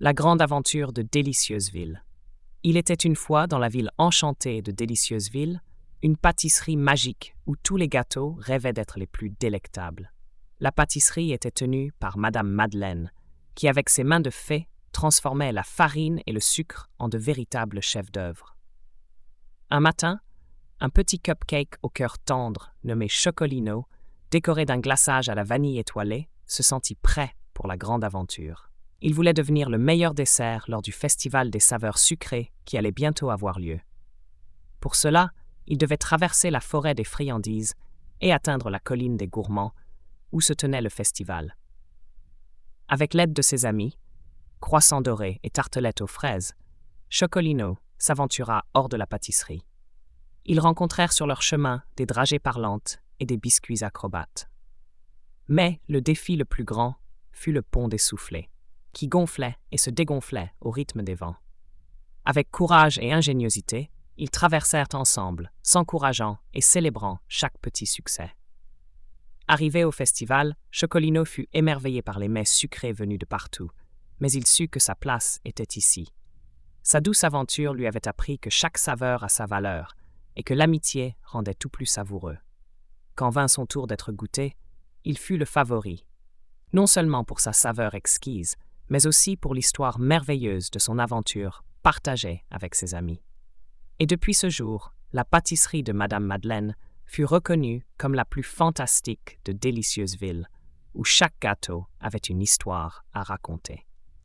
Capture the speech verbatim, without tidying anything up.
La grande aventure de Délicieuseville. Il était une fois dans la ville enchantée de Délicieuseville, une pâtisserie magique où tous les gâteaux rêvaient d'être les plus délectables. La pâtisserie était tenue par Madame Madeleine, qui avec ses mains de fée transformait la farine et le sucre en de véritables chefs-d'œuvre. Un matin, un petit cupcake au cœur tendre, nommé Chocolino, décoré d'un glaçage à la vanille étoilée, se sentit prêt pour la grande aventure. Il voulait devenir le meilleur dessert lors du festival des saveurs sucrées qui allait bientôt avoir lieu. Pour cela, il devait traverser la forêt des friandises et atteindre la colline des gourmands, où se tenait le festival. Avec l'aide de ses amis, croissants dorés et tartelettes aux fraises, Chocolino s'aventura hors de la pâtisserie. Ils rencontrèrent sur leur chemin des dragées parlantes et des biscuits acrobates. Mais le défi le plus grand fut le pont des soufflets, qui gonflait et se dégonflait au rythme des vents. Avec courage et ingéniosité, ils traversèrent ensemble, s'encourageant et célébrant chaque petit succès. Arrivé au festival, Chocolino fut émerveillé par les mets sucrés venus de partout, mais il sut que sa place était ici. Sa douce aventure lui avait appris que chaque saveur a sa valeur et que l'amitié rendait tout plus savoureux. Quand vint son tour d'être goûté, il fut le favori, non seulement pour sa saveur exquise, mais aussi pour l'histoire merveilleuse de son aventure partagée avec ses amis. Et depuis ce jour, la pâtisserie de Madame Madeleine fut reconnue comme la plus fantastique de Délicieuseville, où chaque gâteau avait une histoire à raconter.